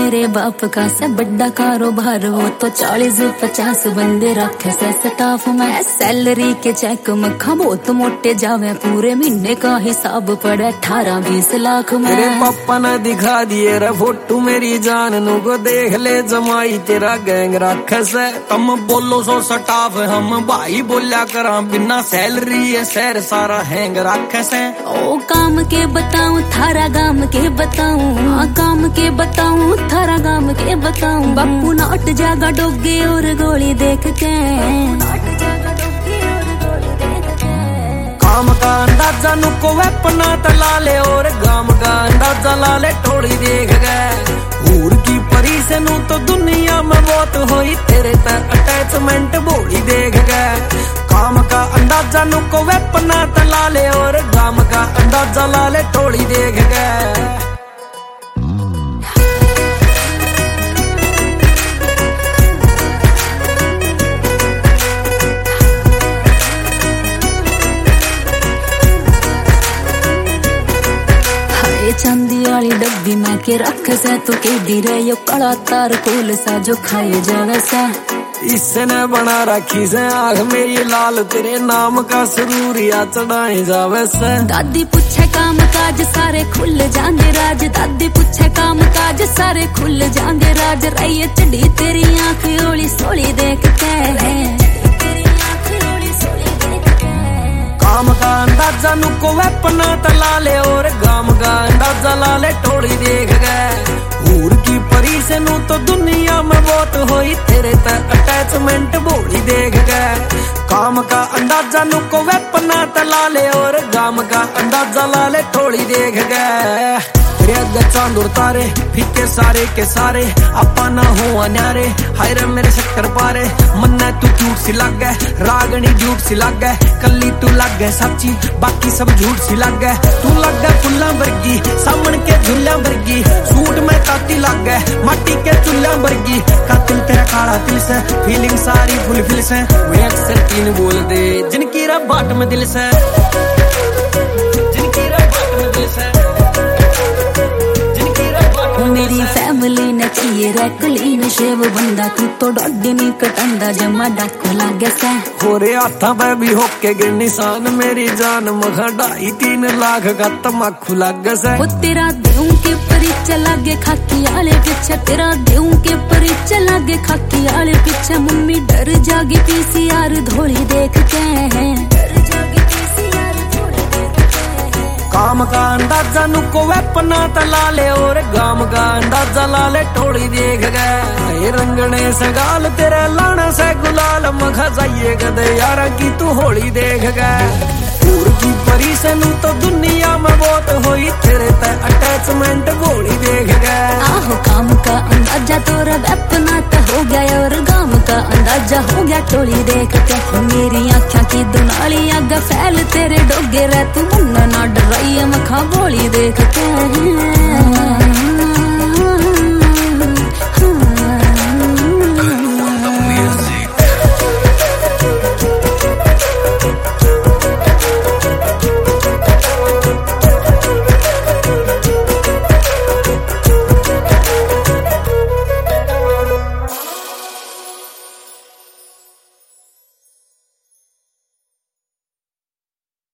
मेरे बाप का से बड़ा कारोबार, वो तो 40-50 बंदे रखे से स्टाफ में। सैलरी के चेक में खबो तो मोटे जावे, पूरे महीने का हिसाब पड़े 18-20 लाख में। तेरे पापा ने दिखा दिए रे फोटो मेरी जान नु को, देख ले जमाई तेरा गैंग रखे से। तुम बोलो सो स्टाफ हम भाई बोलिया करा, बिना सैलरी ये शहर सारा हैंग रखे से। ओ काम के बताऊं थारा गाम के बताऊं, काम के बताऊं थारा गाम के बताऊं। बापू नाट जागा डोगे और गोली देख के, काम का अंदाजा नुको वेपना तला ले, और गाम का अंदाजा ला ले थोड़ी देख गए। हूर की परी से नू तो दुनिया में बहुत होई, तेरे तक अटैचमेंट बोली देख गए। काम का अंदाजा नुको वेपना तला ले, और गाम का अंदाजा ला ले थोड़ी देख गए। चांदी वाली डब्बी में के रख से तू के धीरे यो कड़ा तार कोल सा जो खाए जावे सा। इससे ने बना रखी से आग मेरी लाल, तेरे नाम का सुरूरिया चढ़ाई जावे से। दादी पूछे काम काज सारे खुल जाएंगे राज, दादी पूछे काम काज सारे खुल जाएंगे राज। रही चढ़ी तेरी आंख ओली सोली देख के, काम का अंदाजा नुको वेपना तला ले, और गाम का अंदाजा ला ले थोड़ी देख गए। हूर की परी से नू तो दुनिया में बहुत होई, तेरे तक अटैचमेंट बोली देख गए। काम का अंदाजा नुको वेपना तला ले, और गाम का अंदाजा ला ले थोड़ी देख गए। चांद और तारे फीके सारे के सारे, अपा ना हो अन्यारे, हाय रे मेरे शक्कर पारे। मन्ना तू क्यूट सी लग गए, रागनी झूठ सी लग गए, कल्ली तू लग गए सच्ची बाकी सब झूठ सी लग गए। तू लग गए फुल्ला वर्गी सामन के झुल्ला वर्गी, सूट में ताती लग गए माटी के चुल्ला वर्गी। कातिल तेरा काला तिल से, फीलिंग सारी फुल फिल से। वे अक्सर तीन बोल दे जिनकी रब बाट में दिल से, जिनकी रब बाट में दिल से। मेरी फैमिली ने चाहिए रे क्लीन शेव बंदा, तू तो डॉडी नहीं कटंदा जमा डाकू लागे से। होरे हाथा पे भी होके गे निशान, मेरी जान मखा 2.5-3 लाख का तमाकू लागे से। वो तेरा देऊ के परिचय लागे खाकी आले पीछे, तेरा देऊ के परिचय लागे खाकी आले पीछे। मम्मी डर जागी पीसीआर धोली देख के, काम का अंदाजा नुको वेपना तला ले, और गाम का अंदाजा ला ले थोड़ी देख गए। रंगने से गाल तेरे लाना से गुलाल, मखा जाइए गदे यारा की तू होली देख गए। हूर की परी से नू तो दुनिया में बहुत होई, तेरे तक अटैचमेंट बोली देख गए। आहो काम का अंदाजा तोरा वेपना तो हो गया, और गाम का अंदाजा हो गया टोली देख के। मेरी आँखों की दुनाली आग फैल तेरे डोगे रह, तू मुन्ना ना डराइए मखा बोली देख के।